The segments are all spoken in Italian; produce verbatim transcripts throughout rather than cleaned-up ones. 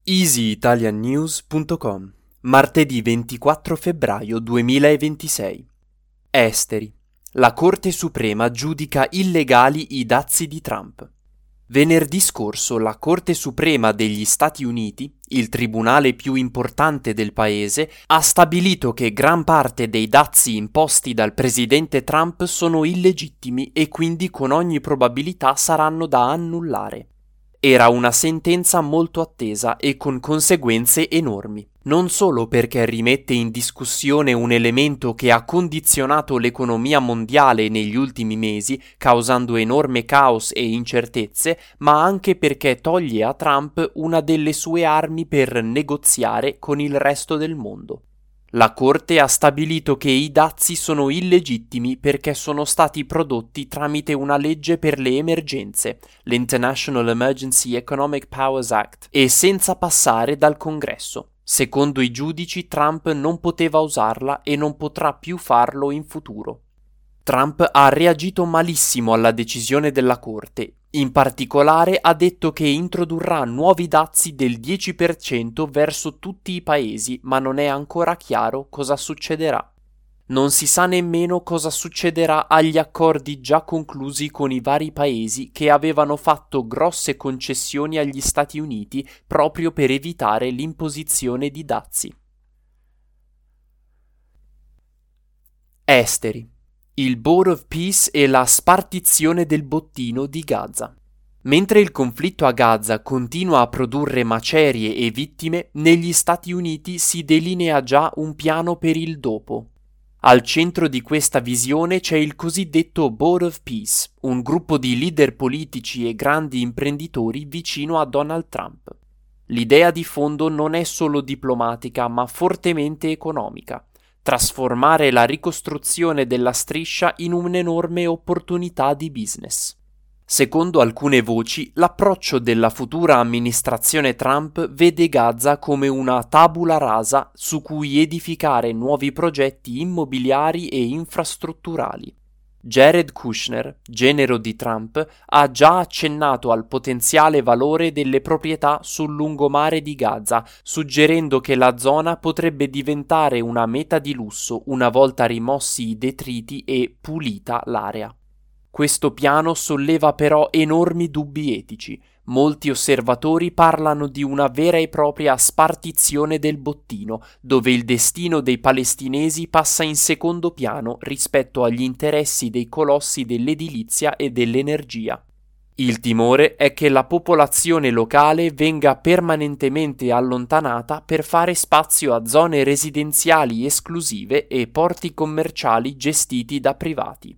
easy italian news punto com, martedì ventiquattro febbraio duemilaventisei. Esteri. La Corte Suprema giudica illegali i dazi di Trump. Venerdì scorso la Corte Suprema degli Stati Uniti, il tribunale più importante del paese, ha stabilito che gran parte dei dazi imposti dal presidente Trump sono illegittimi e quindi con ogni probabilità saranno da annullare. Era una sentenza molto attesa e con conseguenze enormi, non solo perché rimette in discussione un elemento che ha condizionato l'economia mondiale negli ultimi mesi, causando enorme caos e incertezze, ma anche perché toglie a Trump una delle sue armi per negoziare con il resto del mondo. La Corte ha stabilito che i dazi sono illegittimi perché sono stati prodotti tramite una legge per le emergenze, l'International Emergency Economic Powers Act, e senza passare dal Congresso. Secondo i giudici, Trump non poteva usarla e non potrà più farlo in futuro. Trump ha reagito malissimo alla decisione della Corte. In particolare ha detto che introdurrà nuovi dazi del dieci per cento verso tutti i paesi, ma non è ancora chiaro cosa succederà. Non si sa nemmeno cosa succederà agli accordi già conclusi con i vari paesi che avevano fatto grosse concessioni agli Stati Uniti proprio per evitare l'imposizione di dazi. Esteri. Il Board of Peace e la spartizione del bottino di Gaza. Mentre il conflitto a Gaza continua a produrre macerie e vittime, negli Stati Uniti si delinea già un piano per il dopo. Al centro di questa visione c'è il cosiddetto Board of Peace, un gruppo di leader politici e grandi imprenditori vicino a Donald Trump. L'idea di fondo non è solo diplomatica, ma fortemente economica. Trasformare la ricostruzione della striscia in un'enorme opportunità di business. Secondo alcune voci, l'approccio della futura amministrazione Trump vede Gaza come una tabula rasa su cui edificare nuovi progetti immobiliari e infrastrutturali. Jared Kushner, genero di Trump, ha già accennato al potenziale valore delle proprietà sul lungomare di Gaza, suggerendo che la zona potrebbe diventare una meta di lusso una volta rimossi i detriti e pulita l'area. Questo piano solleva però enormi dubbi etici. Molti osservatori parlano di una vera e propria spartizione del bottino, dove il destino dei palestinesi passa in secondo piano rispetto agli interessi dei colossi dell'edilizia e dell'energia. Il timore è che la popolazione locale venga permanentemente allontanata per fare spazio a zone residenziali esclusive e porti commerciali gestiti da privati.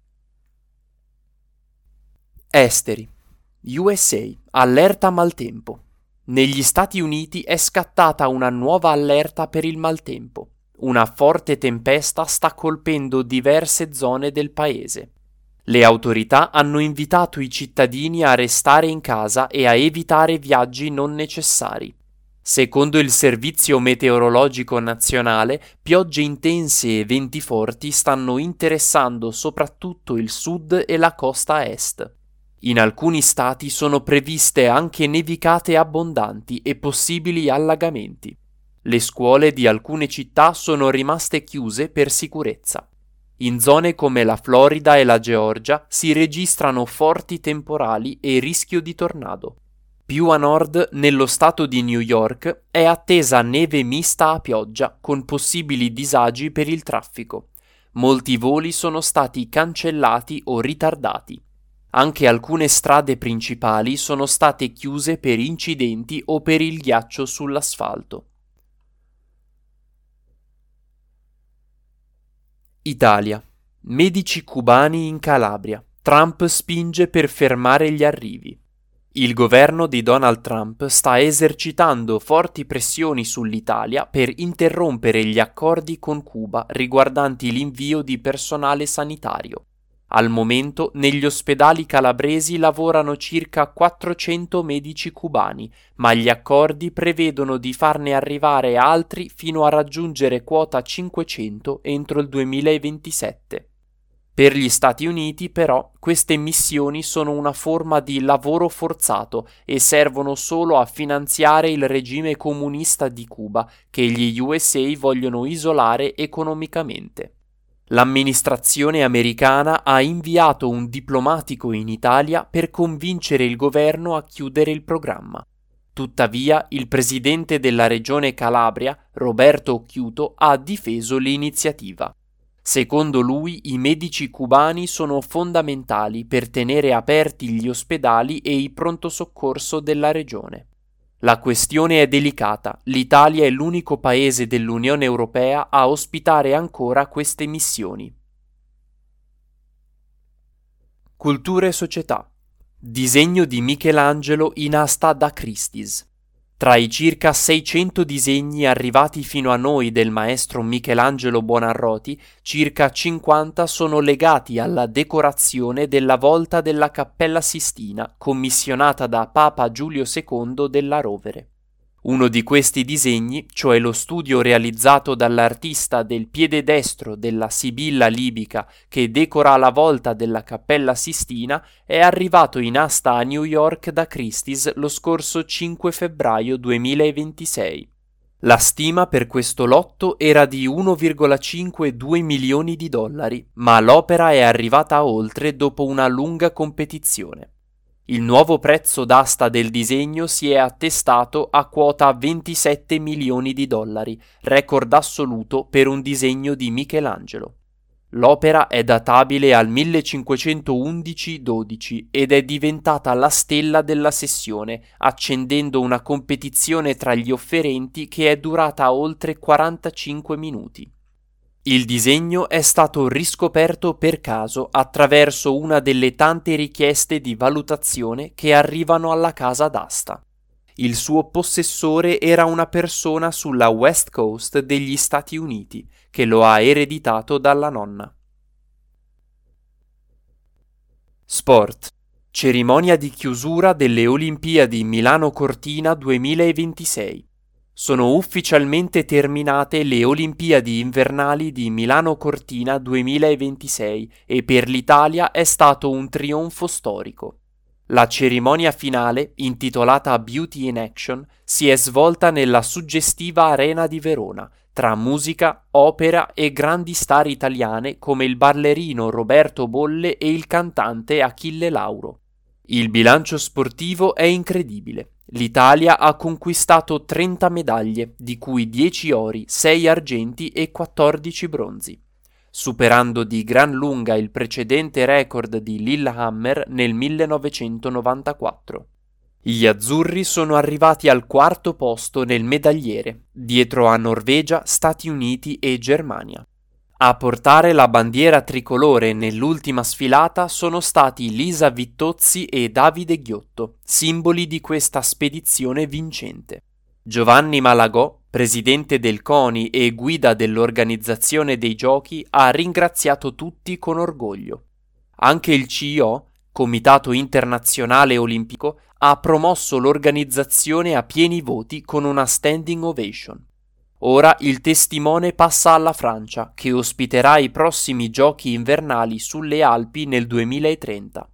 Esteri. U S A. Allerta maltempo. Negli Stati Uniti è scattata una nuova allerta per il maltempo. Una forte tempesta sta colpendo diverse zone del paese. Le autorità hanno invitato i cittadini a restare in casa e a evitare viaggi non necessari. Secondo il Servizio Meteorologico Nazionale, piogge intense e venti forti stanno interessando soprattutto il sud e la costa est. In alcuni stati sono previste anche nevicate abbondanti e possibili allagamenti. Le scuole di alcune città sono rimaste chiuse per sicurezza. In zone come la Florida e la Georgia si registrano forti temporali e rischio di tornado. Più a nord, nello stato di New York, è attesa neve mista a pioggia, con possibili disagi per il traffico. Molti voli sono stati cancellati o ritardati. Anche alcune strade principali sono state chiuse per incidenti o per il ghiaccio sull'asfalto. Italia. Medici cubani in Calabria. Trump spinge per fermare gli arrivi. Il governo di Donald Trump sta esercitando forti pressioni sull'Italia per interrompere gli accordi con Cuba riguardanti l'invio di personale sanitario. Al momento negli ospedali calabresi lavorano circa quattrocento medici cubani, ma gli accordi prevedono di farne arrivare altri fino a raggiungere quota cinquecento entro il duemilaventisette. Per gli Stati Uniti, però, queste missioni sono una forma di lavoro forzato e servono solo a finanziare il regime comunista di Cuba che gli U S A vogliono isolare economicamente. L'amministrazione americana ha inviato un diplomatico in Italia per convincere il governo a chiudere il programma. Tuttavia, il presidente della regione Calabria, Roberto Occhiuto, ha difeso l'iniziativa. Secondo lui, i medici cubani sono fondamentali per tenere aperti gli ospedali e i pronto soccorso della regione. La questione è delicata. L'Italia è l'unico paese dell'Unione Europea a ospitare ancora queste missioni. Cultura e società. Disegno di Michelangelo in asta da Christie's. Tra i circa seicento disegni arrivati fino a noi del maestro Michelangelo Buonarroti, circa cinquanta sono legati alla decorazione della volta della Cappella Sistina commissionata da Papa Giulio secondo della Rovere. Uno di questi disegni, cioè lo studio realizzato dall'artista del piede destro della Sibilla libica che decora la volta della Cappella Sistina, è arrivato in asta a New York da Christie's lo scorso cinque febbraio duemilaventisei. La stima per questo lotto era di uno virgola cinquantadue milioni di dollari, ma l'opera è arrivata a oltre dopo una lunga competizione. Il nuovo prezzo d'asta del disegno si è attestato a quota ventisette milioni di dollari, record assoluto per un disegno di Michelangelo. L'opera è databile al millecinquecentoundici dodici ed è diventata la stella della sessione, accendendo una competizione tra gli offerenti che è durata oltre quarantacinque minuti. Il disegno è stato riscoperto per caso attraverso una delle tante richieste di valutazione che arrivano alla casa d'asta. Il suo possessore era una persona sulla West Coast degli Stati Uniti, che lo ha ereditato dalla nonna. Sport. Cerimonia di chiusura delle Olimpiadi Milano Cortina duemilaventisei. Sono ufficialmente terminate le Olimpiadi invernali di Milano Cortina duemilaventisei e per l'Italia è stato un trionfo storico. La cerimonia finale, intitolata Beauty in Action, si è svolta nella suggestiva Arena di Verona, tra musica, opera e grandi star italiane come il ballerino Roberto Bolle e il cantante Achille Lauro. Il bilancio sportivo è incredibile. L'Italia ha conquistato trenta medaglie, di cui dieci ori, sei argenti e quattordici bronzi, superando di gran lunga il precedente record di Lillehammer nel millenovecentonovantaquattro. Gli azzurri sono arrivati al quarto posto nel medagliere, dietro a Norvegia, Stati Uniti e Germania. A portare la bandiera tricolore nell'ultima sfilata sono stati Lisa Vittozzi e Davide Ghiotto, simboli di questa spedizione vincente. Giovanni Malagò, presidente del CONI e guida dell'organizzazione dei giochi, ha ringraziato tutti con orgoglio. Anche il C I O, Comitato Internazionale Olimpico, ha promosso l'organizzazione a pieni voti con una standing ovation. Ora il testimone passa alla Francia, che ospiterà i prossimi giochi invernali sulle Alpi nel duemilatrenta.